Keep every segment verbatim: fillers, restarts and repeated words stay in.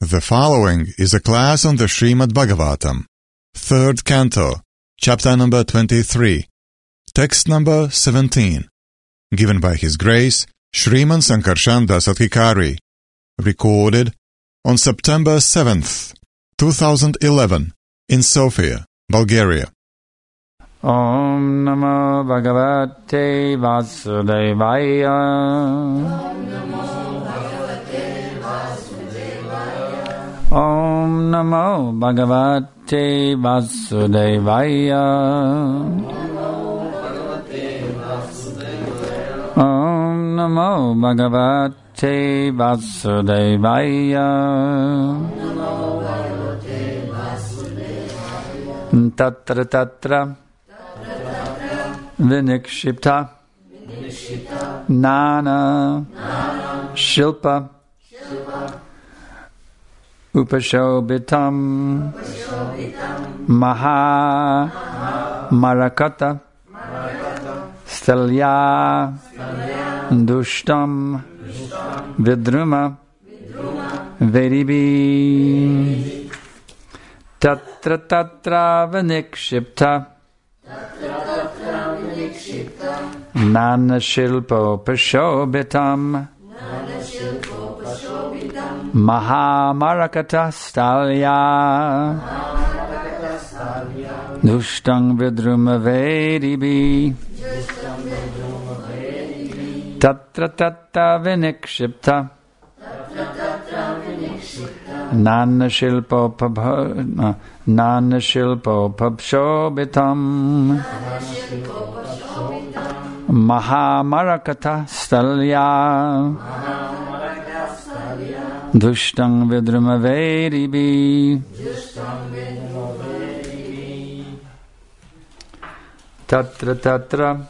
The following is a class on the Srimad Bhagavatam, third canto, chapter number twenty-three, text number seventeen, given by His Grace Shriman Sankarshan Das Adhikari, recorded on September seventh, two thousand eleven, in Sofia, Bulgaria. Om Namo Bhagavate Vasudevaya. Om Namo Bhagavate Vasudevaya. Om Namo Bhagavate Vasudevaya. Tatra Tatra Vinikshipta Nana Shilpa Upashobitam Maha Marakata Stalya Dushtam Vidruma Veribi Tatra Tatra Vinikshipta Nana Shilpo Pashobitam Maha Marakata Stalya Dushtam Vidruma Veribi Tatra Tatra Vinikshipta Nana Shilpo Pabho Nana Shilpo Pabshobitam Maha Marakata Stalya Dushtam Vidruma Veribi Tatra Tatra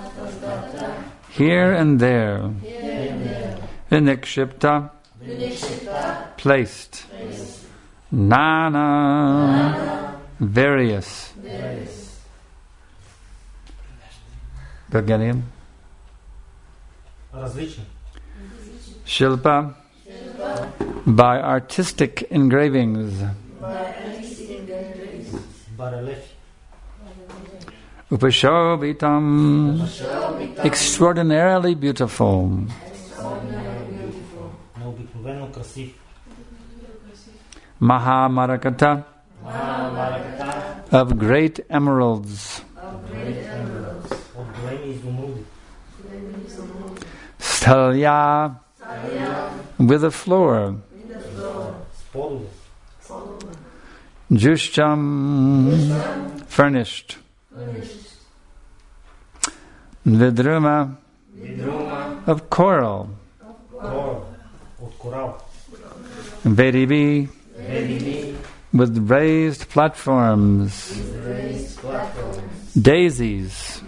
Here and there Vinikshipta Placed Nana Various Bulgarian Shilpa by artistic engravings. Upashobitam extraordinarily beautiful. Maha Marakata of great emeralds. Stalya with a floor. Jushtam furnished. Vidruma of coral. Veribi with raised platforms. Daisies.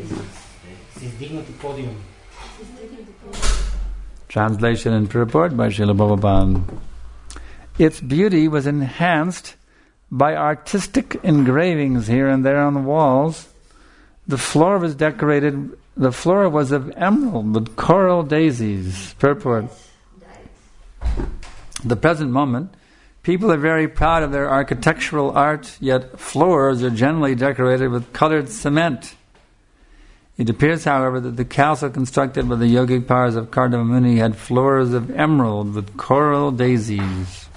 Translation and purport by Srila Prabhupada. Its beauty was enhanced by artistic engravings here and there on the walls. The floor was decorated, the floor was of emerald with coral daisies. Purport. The present moment, people are very proud of their architectural art, yet floors are generally decorated with colored cement. It appears, however, that the castle constructed by the yogic powers of Kardama Muni had floors of emerald with coral daisies.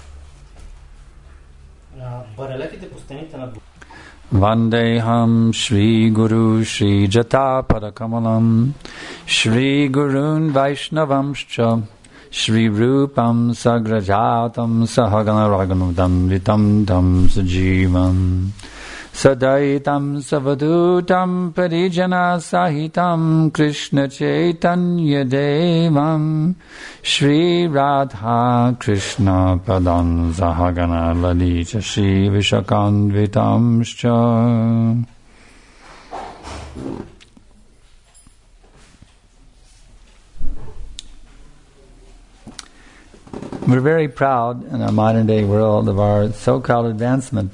Vandeham Shri Guru Shri Jata Padakamalam Shri Gurun Vaishnavamscha Shri Rupam Sagrajatam Sahagana Raganudam Vitam Tam Sajivam Sadaitam Savadutam Parijana Sahitam Krishna Chaitanya Devam Shri Radha Krishna Padam Sahagana Lalita Shri Vishakanvitamscha. We're very proud in our modern day world of our so-called advancement.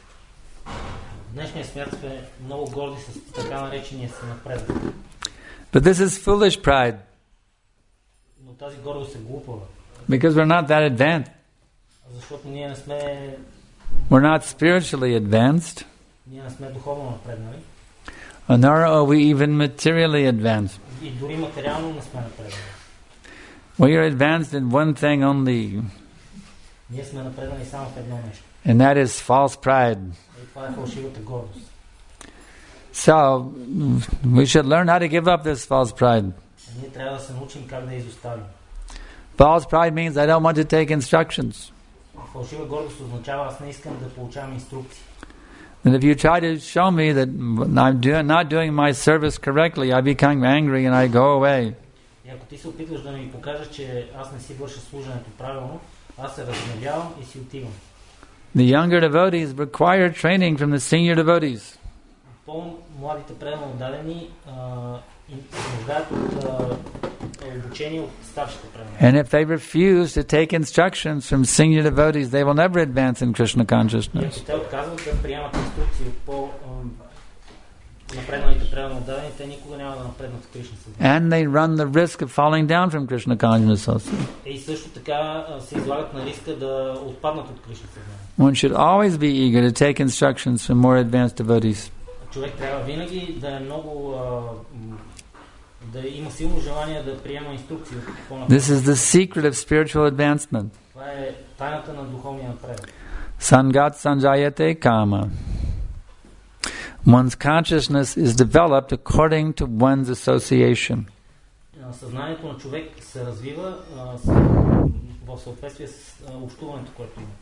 But this is foolish pride. Because we're not that advanced. Защото ние не сме... We're not spiritually advanced. Ние не сме духовно напреднали. Nor are we even materially advanced. И дори материално не сме напреднали. We are advanced in one thing only. Ние сме напреднали само в едно нещо. And that is false pride. И това е фалшивата гордост. So, we should learn how to give up this false pride. Ние трябва да се научим как да изоставим. False pride means I don't want to take instructions. Фалшива гордост означава аз не искам да получавам инструкции. And if you try to show me that I'm do- not doing my service correctly, I become angry and I go away. И ако ти се опитваш да ми покажеш, че аз не си върша служенето правилно, аз се разгневявам и си отивам. The younger devotees require training from the senior devotees. По-младите преданно отдадени се нуждаят от обучение от старшите преданни. And if they refuse to take instructions from senior devotees, they will never advance in Krishna consciousness. И ако те отказват да приемат инструкции от по напредналите преданно отдадени, те никога няма да напреднат в Кришна съзнание. And they run the risk of falling down from Krishna consciousness also. И също така се излагат на риска да отпаднат от Кришна съзнание. One should always be eager to take instructions from more advanced devotees. Човек трябва винаги да е много да има силно желание да приема инструкции от по-напред. This is the secret of spiritual advancement. Това е тайната на духовния напредък. Sangat sanjayate kama. One's consciousness is developed according to one's association. Съзнанието на човек се развива в съответствие с общуването, което има.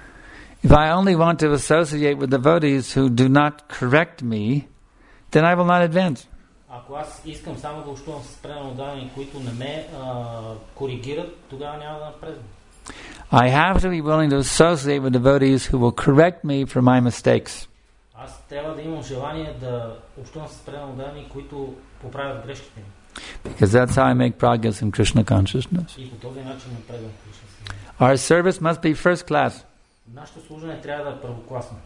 If I only want to associate with devotees who do not correct me, then I will not advance. Ако аз искам само да общувам с преданно отдадени, които не ме а, коригират, тогава няма да напредвам. I have to be willing to associate with devotees who will correct me for my mistakes. Аз трябва да имам желание да общувам с преданно отдадени, които поправят грешките ми. Because that's how I make progress in Krishna consciousness. И по този начин напредвам в Кришна съзнание. Our service must be first class. Нашето служене трябва да е първокласно.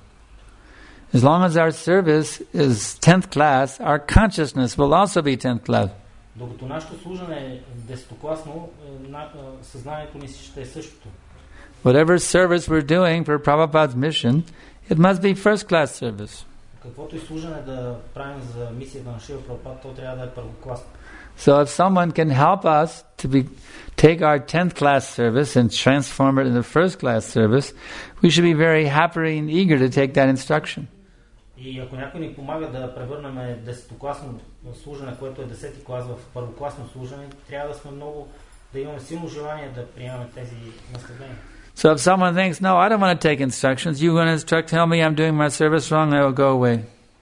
As long as our service is tenth class, our consciousness will also be tenth class. Докато нашето служене е десетокласно, съзнанието ни ще е същото. Whatever service we're doing for Prabhupada's mission, it must be first class service. Каквото и служене да правим за мисията на Шрила Прабхупада, то трябва да е първокласно. So if someone can help us to be, take our tenth class service and transform it into first class service, we should be very happy and eager to take that instruction. И ако някой ни помага да превърнем десетокласно служене, което е десети клас, в първокласно служене, трябва да сме много, да имаме силно желание да приемаме тези наследения. So if someone thinks, no, I don't want to take instructions, you're going to instruct, tell me I'm doing my service wrong, I will go away.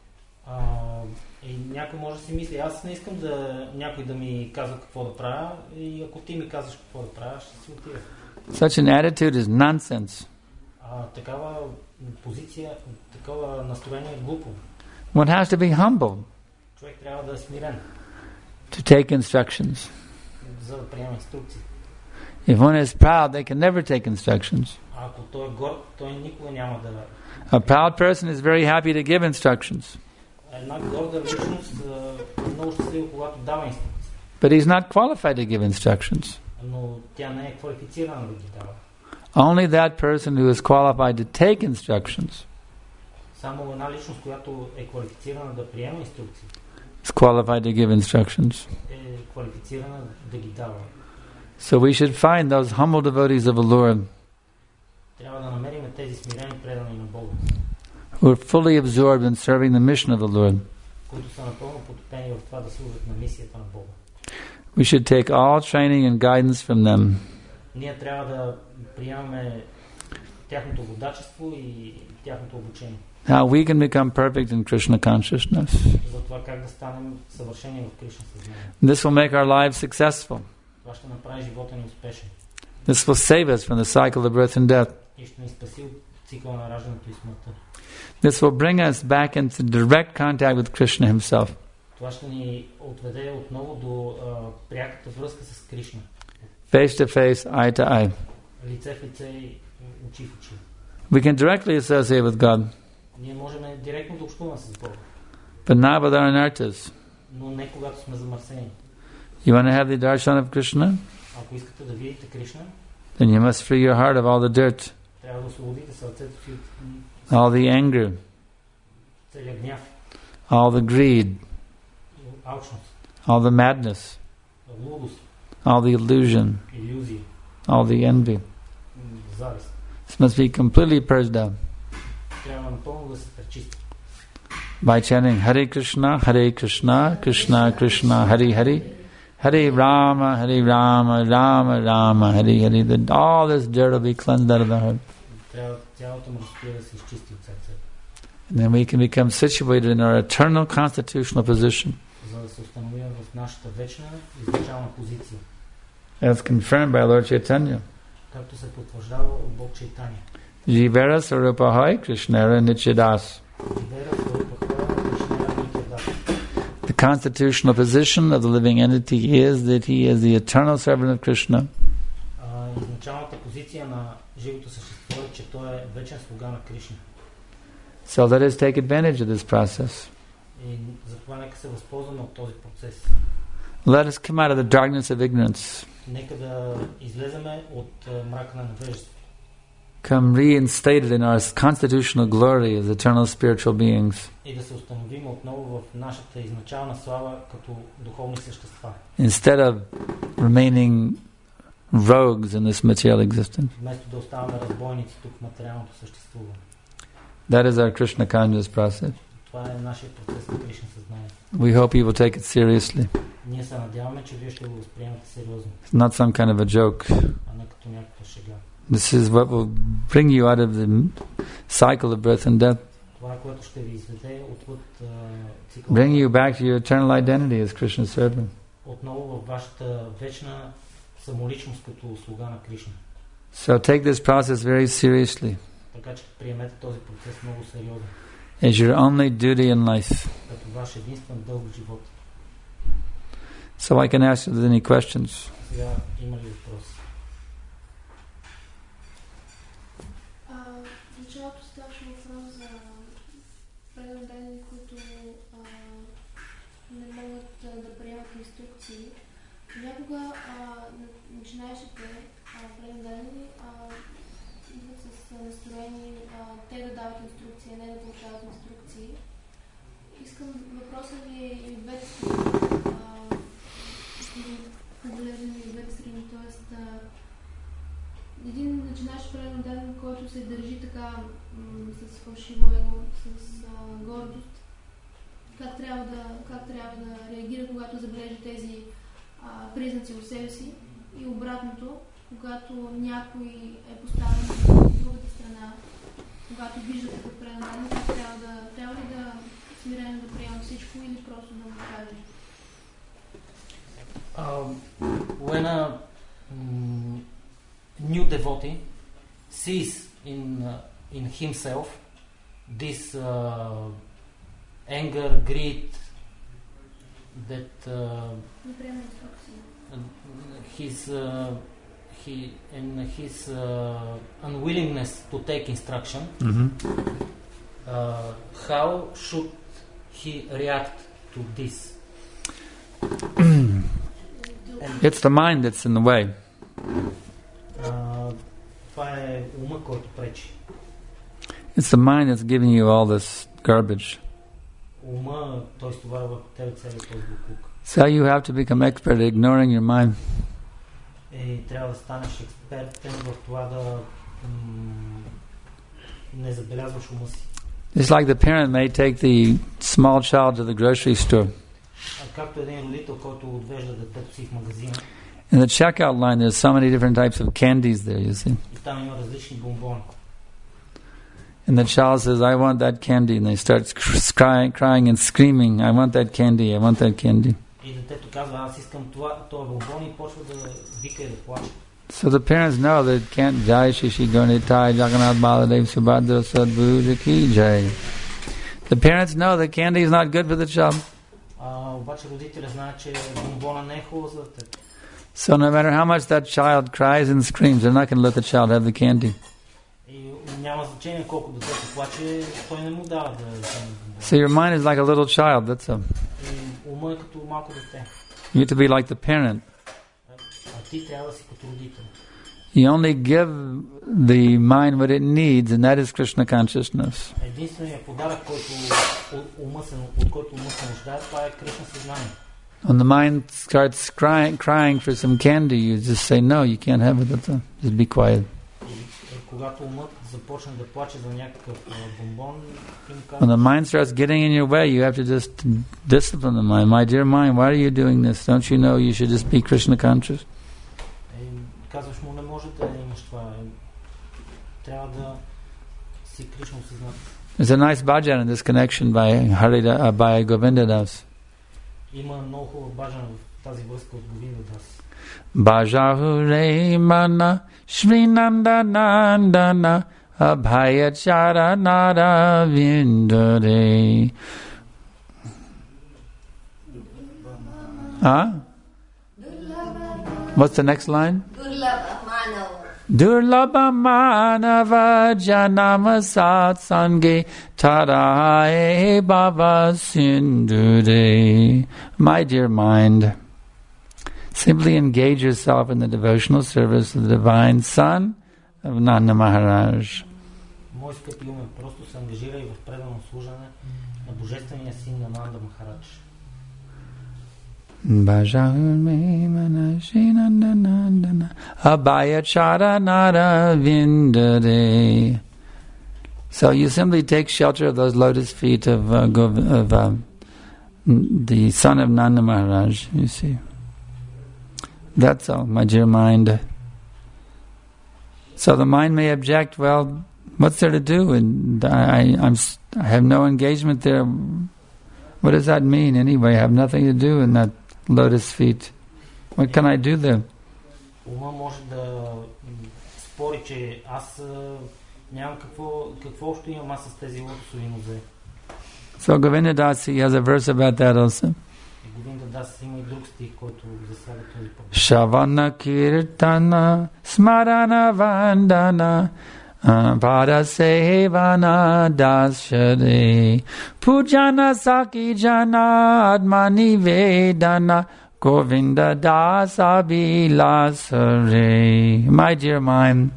Uh, и някой може да си мисли, аз не искам да някой да ми казва какво да правя, и ако ти ми казваш какво да правя, ще си отида. Such an attitude is nonsense. Uh, такава позиция, такова настроение е глупо. One has to be humble Човек трябва да е смирен, to take instructions. за да приема инструкции. If one is proud, they can never take instructions. А ако той е горд, той никога няма да... A proud person is very happy to give instructions, Една горда личност е много щастлива, когато дава инструкции. but he's not qualified to give instructions. Но тя не е квалифицирана да ги дава. Only that person who is qualified to take instructions Само една личност, която е квалифицирана да приема инструкции, is qualified to give instructions. е квалифицирана да ги дава. So we should find those humble devotees of the Lord Трябва да намерим тези смирени предани на Бога, who are fully absorbed in serving the mission of the Lord. които са напълно потопени в това да служат на мисията на Бога. We should take all training and guidance from them. Ние трябва да приемаме тяхното водачество и тяхното обучение. How we can become perfect in Krishna consciousness. За това как да станем съвършени в Кришна съзнание. This will make our lives successful. Това ще направи живота ни успешен. This will save us from the cycle of birth and death. И ще ни спаси от цикъла на раждането и смъртта. This will bring us back into direct contact with Krishna himself. Това ще ни отведе отново до а, пряката връзка с Кришна. Face to face, eye to eye. Лице в лице и очи в очи. We can directly associate with God, Ние можем директно да общуваме с Бога, but not with our anarthas. но не когато сме замърсени. You want to have the darshan of Krishna? Ако искате да видите Кришна, Then you must free your heart of all the dirt. освободите сърцето си от all the anger, целия гняв, all the greed, алчност, all the madness, лудост, all the illusion, илюзии, all the envy. м, завист. This must be completely purged out Трябва напълно да се пречисти. by chanting Hare Krishna, Hare Krishna, Krishna Krishna, Hare Hare, Hare Rama, Hare Rama, Rama Rama, Hare Hare. That all this dirt will be cleansed out of the heart. Трябва цялото мръсотия да се изчисти от сърцето. And then we can become situated in our eternal constitutional position, За да се установим в нашата вечна изначална позиция. as confirmed by Lord Chaitanya. Както се потвърждава от Бог Чайтания. Jivara Sarupahai Krishnara Nichidas. Вера в Рупа Хора, Кришнера Никердас. The constitutional position of the living entity is that he is the eternal servant of Krishna. А, изначалната позиция на живото същество е, че той е вечен слуга на Кришна. So let us take advantage of this process. И затова нека се възползваме от този процес. Let us come out of the darkness of ignorance. Нека да излеземе от а, мрака на невежество. Come reinstated in our constitutional glory as eternal spiritual beings, И да се установим отново в нашата изначална слава като духовни същества. instead of remaining rogues in this material existence. Вместо да оставаме разбойници тук в материалното съществуване. That is our Krishna conscious process. Това е нашия процес на Кришна съзнание. We hope you will take it seriously. Ние се надяваме, че вие ще го възприемате сериозно, It's not some kind of a joke. а не като някаква шега. This is what will bring you out of the cycle of birth and death. Това, което ще ви изведе отвъд а, цикъла, Bring you back to your eternal identity as Krishna's servant. отново във вашата вечна самоличност като слуга на Кришна. So take this process very seriously Така че приемете този процес много сериозно, as your only duty in life. като ваш единствен дълг в живота. So I can ask you if there's any questions. Сега има ли въпроси? А, в началото ставаше въпрос за пренаредени, които а, не могат а, да приемат инструкции. Някога а, начинаещите пренаредени идват с настроение а, те да дават инструкции, а не да получават инструкции. Искам въпросът ви е и в двете страни, а, погледнем и в двете страни, т.е. един начинащ пренареден, който се държи така м- с фалшиво его, с а, гордост, как трябва, да, как трябва да реагира, когато забележи тези а, признаци в себе си, и обратното, когато някой е поставен в другата страна, когато вижда като пренареден, как трябва да, трябва ли да смирено да приема всичко или просто да му каже? Um, when a um, new devotee sees in uh, in himself this uh, anger, greed, that uh, his uh, he and his uh, unwillingness to take instruction, Mm-hmm. uh, how should he react to this? It's the mind that's in the way. Uh, това е ума, който пречи. It's the mind that's giving you all this garbage. Ума, той стоварва върху тебе целият този буклук. So you have to become expert at ignoring your mind. И трябва да станеш експертен в това да м- не забелязваш ума си. It's like the parent may take the small child to the grocery store. А както един родител, който отвежда детето си в магазина, In the checkout line, there's so many different types of candies there, you see. и там има различни бомбони. And the child says, I want that candy. And they start crying, crying and screaming, I want that candy, I want that candy. И детето казва, аз искам това, това бомбон, и почва да вика и да плаче. So the parents know that it can't die, Shishi Gonitai, Jagannath Baladev Subhadra Sadbhuja Ki Jai. The parents know that candy is not good for the child. А, обаче родителя знае, че бомбона не е хубава за детето. So no matter how much that child cries and screams, they're not going to let the child have the candy. И няма значение колко детето плаче, той не му дава да вземе бомбона. So your mind is like a little child, that's all. И ума е като малко дете. You have to be like the parent. А ти трябва да си като родител. You only give the mind what it needs, and that is Krishna consciousness. Единственият подарък, който ума се, от който ума се нуждае, това е Кришна съзнание. When the mind starts crying, crying for some candy, you just say, no, you can't have it. Just be quiet. Когато умът започне да плаче за някакъв бомбон, when the mind starts getting in your way, you have to just discipline the mind. My dear mind, why are you doing this? Don't you know you should just be Krishna conscious? Казваш му, не може да имаш това. Трябва да си Кришна осъзнат. There's a nice bhajan in this connection by Harida, uh, by Govinda Das. Има много хубав баджан в тази връзка от Говинда Дас. Bhajahure mana Shri Nanda Nandana Abhaya Chara Nara Vindare. Huh? What's the next line? Durlabha Manava Janama Satsange Tarae Bhava Sindure. My dear mind, simply engage yourself in the devotional service of the divine son of Nanda Maharaj. Мой скъпи умен, просто се ангажирай в предано служене на божествения син на Нанда Махарадж. Bhajahure Manashri Nanda Nandana Abhaya Chara Nara Vindare. So you simply take shelter of those lotus feet of, uh, of uh, the son of Nanda Maharaj, you see. That's all, my dear mind. So the mind may object, well, what's there to do? And I, I'm, I have no engagement there. What does that mean anyway? I have nothing to do in that lotus feet. What can I do there? Ума може да спори, че аз нямам какво, какво общо имам аз с тези лотосови нозе. So Govinda Das, he has a verse about that also. Говинда Дас има и друг стих, който засяга този проблем. Shavana Kirtana Smarana Vandana Pada Sevana Dasyade Pujana Saki Jana Admani Vedana Govinda Dasa Bilasare. My dear mind,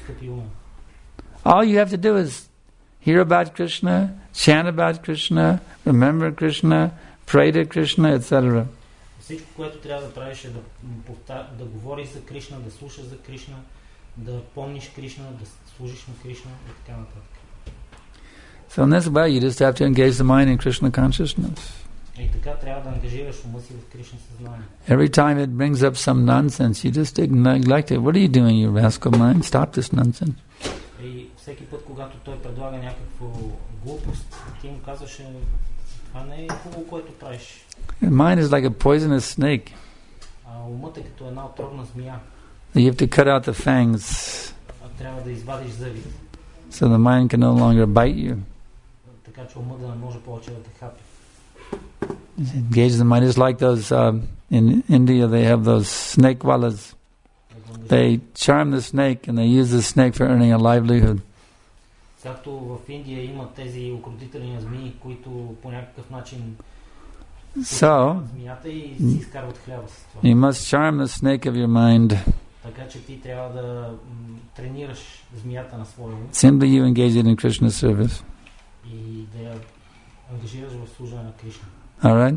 all you have to do is hear about Krishna, chant about Krishna, remember Krishna, pray to Krishna, et cetera. Всичко, което трябва да правиш е да, да говориш за Кришна, да слушаш за Кришна, да помниш Кришна, да служиш на Кришна и така нататък. So in this way, you just have to engage the mind in Krishna consciousness. И така трябва да ангажираш ума си в Кришна съзнание. Every time it brings up some nonsense, you just neglect it. What are you doing, you rascal mind? Stop this nonsense. И всеки път, когато той предлага някаква глупост, ти му казваш, това не е хубаво, което правиш. The mind is like a poisonous snake. А умът е като една отровна змия. You have to cut out the fangs. Трябва да извадиш зъбите. So the mind can no longer bite you. Така че умът да не може повече да те хапи. Engage the mind. It's like those uh, in India. They have those snake wallas. They charm the snake and they use the snake for earning a livelihood. Както в Индия има тези укротители на змии, които по някакъв начин so змията и си изкарват хляба с това. You must charm the snake of your mind. Така че ти трябва да м, тренираш змията на своя ум. Simply you engage it in Krishna service. И да я ангажираш в служене на Кришна. All right?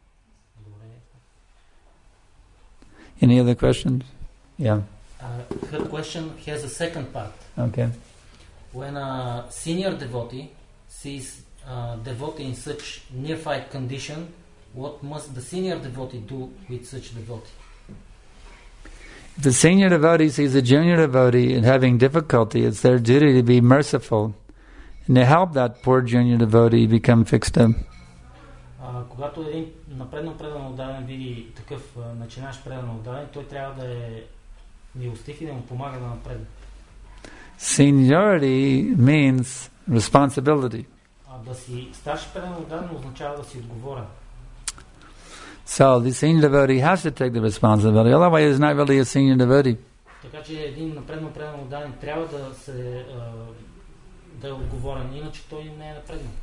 Any other questions? Yeah. Uh, her question has a second part. Okay. When a senior devotee sees a devotee in such neophyte condition, what must the senior devotee do with such devotee? If the senior devotee sees a junior devotee and having difficulty, it's their duty to be merciful and to help that poor junior devotee become fixed up. Uh, когато един напредно предан отдаден види такъв uh, начинаш предан отдаден, той трябва да е милостив и да му помага да напредне. Seniority means responsibility. А да си старши предан отдаден означава да си отговорен. So the senior devotee has to take the responsibility. Otherwise, he's not really a senior devotee. Така че един напредно предан отдаден трябва да се uh, да е отговорен, иначе той не е напреднал.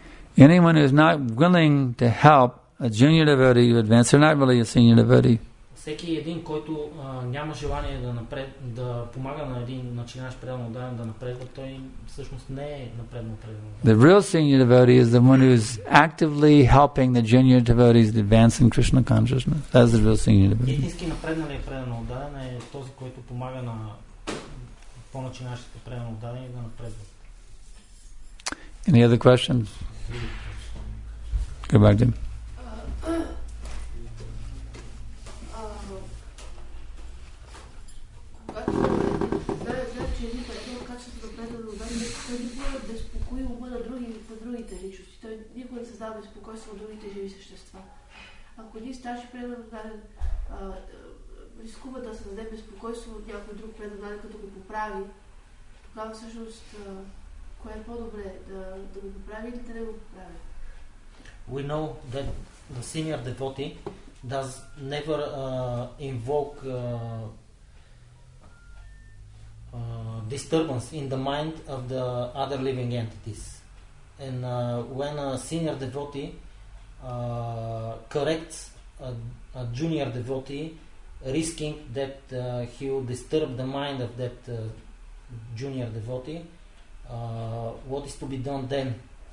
Anyone who is not willing to help a junior devotee to advance, they're not really a senior devotee. всеки един, който а, няма желание да, напред, да помага на един начинаещ предан отдаден да напредва, той всъщност не е напредно предан. The real senior devotee is the one who is actively helping the junior devotees to advance in Krishna consciousness. That's the real senior devotee. Истински напредналият предан отдаден е този, който помага на по-начинаещите предан отдадени да напредват. Any other questions? Go back to him. Той никога не създава безпокойство от другите живи същества. Ако един старши предаден рискува да създаде безпокойство от някой друг предаден, като го поправи, тогава всъщност кое е по-добре, да, да го поправи или да не го поправи? We know that the senior devotee does never uh, invoke uh, uh, disturbance in the mind of the other living entities. And uh, when a senior devotee uh, corrects a, a junior devotee, risking that uh, he will disturb the mind of that uh, junior devotee, uh, what is to be done then?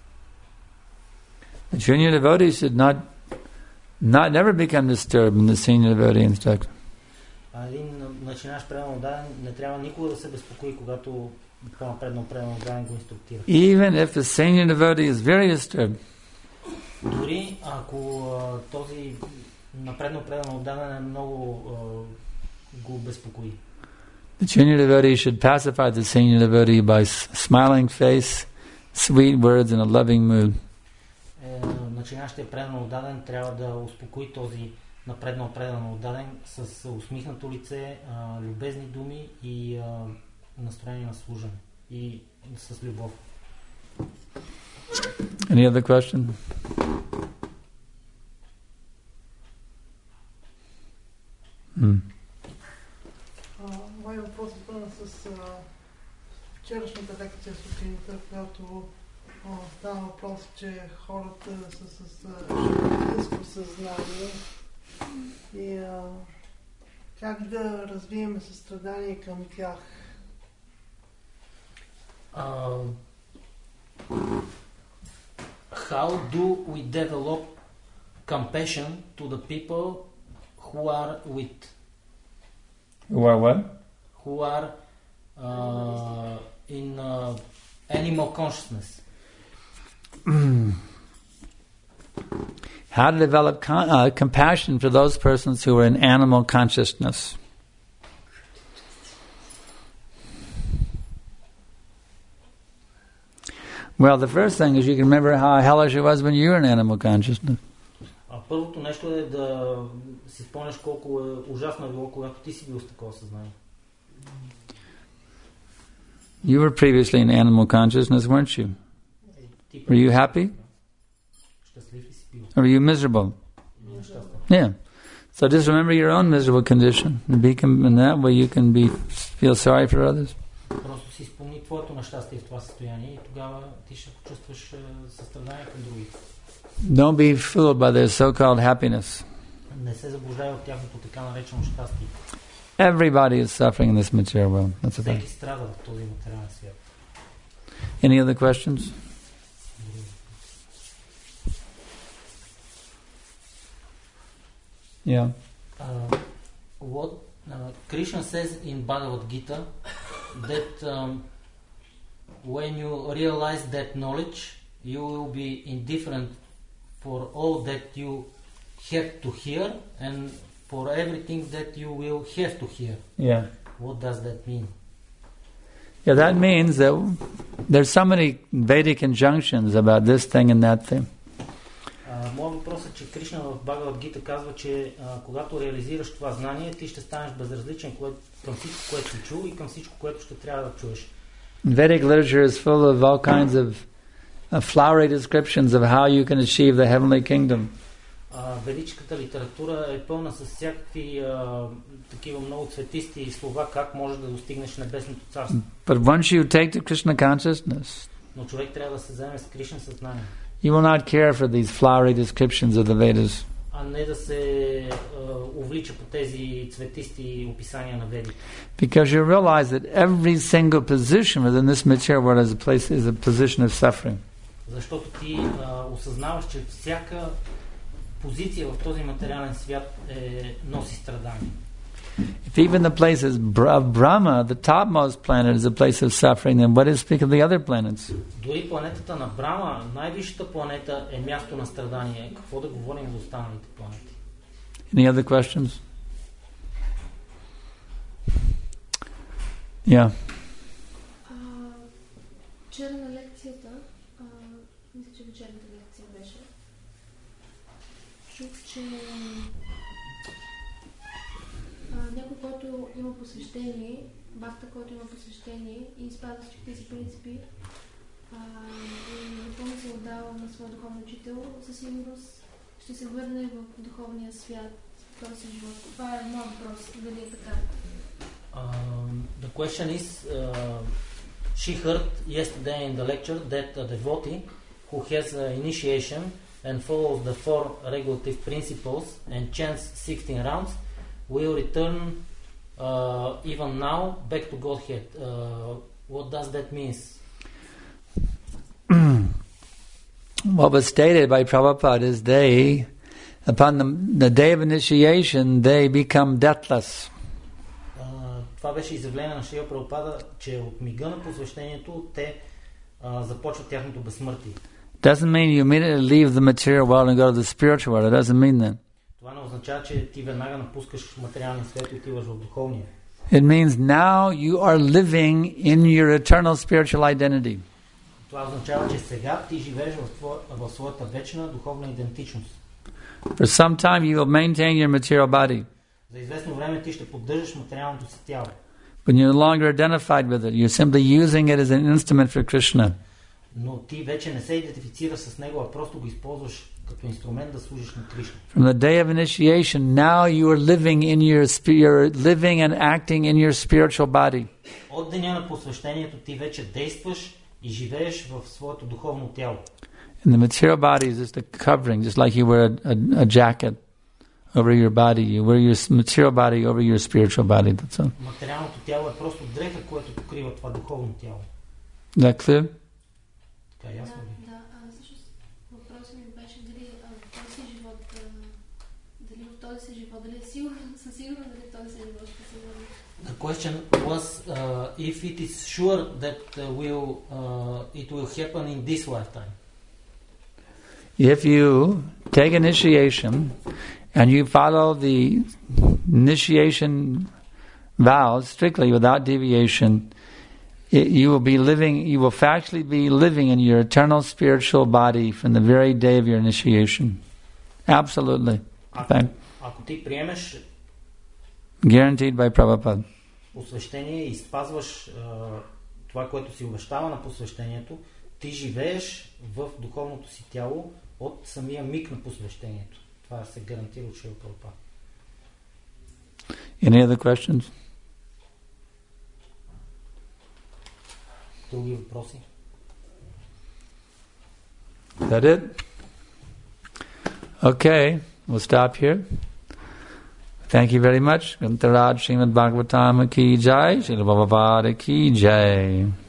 The junior devotee should not, not never become disturbed when the senior devotee instructs. Един начинаш предан отдаден не трябва никога да се безпокои, когато по-напредно предан отдаден го инструктира. Even if the senior devotee is very disturbed. Дори ако uh, този напредно предан отдаден е много uh, го безпокои. The junior devotee should pacify the senior devotee by smiling face, sweet words, and a loving mood. Начинащия предан отдаден трябва да успокои този напреднал предан отдаден с усмихнато лице, а, любезни думи и а, настроение на служене и с любов. Any other question? Hmm. Мой въпрос е пълна с вчерашната лекция сутринта, която става въпрос, че хората са с шаманистко съзнание и а, как да развием състрадание към тях. Uh, how do we develop compassion to the people who are with Who are what? who are uh, in uh, animal consciousness? How to develop con- uh, compassion for those persons who are in animal consciousness. Well, the first thing is you can remember how hellish it was when you were in animal consciousness. А първото нещо е да си спомняш колко е ужасно било, когато ти си бил с такова съзнание. You were previously in animal consciousness, weren't you? Were you happy? Or were you miserable? Yeah. So just remember your own miserable condition. And be com- in that way you can be feel sorry for others. Просто си спомни твоето нещастие в това състояние и тогава ти ще почувстваш състрадание към другите. Don't be fooled by their so-called happiness. Не се заблуждай от тяхното така наречено щастие. Everybody is suffering in this material world. That's the thing. Всеки страда в този материален свят. Any other questions? Yeah. Uh, what uh, Krishna says in Bhagavad Gita that um, when you realize that knowledge, you will be indifferent for all that you have to hear and for everything that you will have to hear. Yeah. What does that mean? Yeah, that means that there's so many Vedic injunctions about this thing and that thing. Моят въпрос е, че Кришна в Бхагавад Гита казва, че а, когато реализираш това знание, ти ще станеш безразличен към всичко, което си чул и към всичко, което ще трябва да чуеш. Vedic literature is full of all kinds of uh, flowery descriptions of how you can achieve the heavenly kingdom. Uh, ведическата литература е пълна с всякакви uh, такива много цветисти слова, как можеш да достигнеш небесното царство. But once you take to Krishna consciousness, но човек трябва да се заеме с Кришна съзнание. You will not care for these flowery descriptions of the Vedas. а не да се uh, увлича по тези цветисти описания на ведите. Because you realize that every single position within this material world is a place is a position of suffering. Защото ти uh, осъзнаваш, че всяка позиция в този материален свят е, носи страдание. If even the place is of Brahma, the topmost planet, is a place of suffering, then what is speak of the other planets? Дори планетата на Брама, най-висшата планета, е място на страдание. Какво да говорим за останалите планети? Any other questions? Yeah. Uh, вчера на лекцията, uh, мисля, че вечерната лекция беше, чух, че Uh, някой, който има посвещение, бахта, който има посвещение и изпада всички тези принципи uh, и напълно се отдава на своя духовен учител, със сигурност ще се върне в духовния свят в този живот. Това е моят въпрос, дали е така. Um, the question is, uh, she heard yesterday in the lecture that a devotee who has uh, initiation and follows the four regulative principles and chants sixteen rounds will return uh, even now back to Godhead. Uh, what does that mean? What was stated by Prabhupada is they, upon the, the day of initiation, they become deathless. Uh, това беше изявление на Шрила Прабхупада, че от мига на посвещението те uh, започват тяхното безсмъртие. Doesn't mean you immediately leave the material world and go to the spiritual world. It doesn't mean that. Това не означава, че ти веднага напускаш материалния свет и отиваш в духовния. It means now you are living in your eternal spiritual identity. Това означава, че сега ти живееш в, твоя, в своята вечна духовна идентичност. For some time you will maintain your material body. За известно време ти ще поддържаш материалното си тяло. But you're no longer identified with it. You're simply using it as an instrument for Krishna. Но ти вече не се идентифицираш с него, а просто го използваш като инструмент да служиш на Кришна. From the day of initiation, now you are living in your you're living and acting in your spiritual body. От деня на посвещението ти вече действаш и живееш в своето духовно тяло. And the material body is just a covering, just like you wear a, a, a jacket over your body. You wear your material body over your spiritual body. That's all. Материалното тяло е просто дреха, което покрива това духовно тяло. Is that clear? Така ясно ли? Да, да. А всъщност въпросът ми беше дали в този живот, дали в този си живот, дали е сигурно, със сигурно дали в този си живот ще се върне. The question was uh, if it is sure that uh, will uh, it will happen in this lifetime. If you take initiation and you follow the initiation vows strictly without deviation, it, you will be living, you will factually be living in your eternal spiritual body from the very day of your initiation. Absolutely. Ако, In fact, ако ти приемеш guaranteed by Prabhupada. посвещение и спазваш uh, това, което си обещава на посвещението, ти живееш в духовното си тяло от самия миг на посвещението. Това се гарантира от Шрила Прабхупада. Any other questions? Други въпроси? Is that it? Okay, we'll stop here. Thank you very much. Grantaraj Srimad Bhagavatam ki jai, Srila Prabhupada ki jai.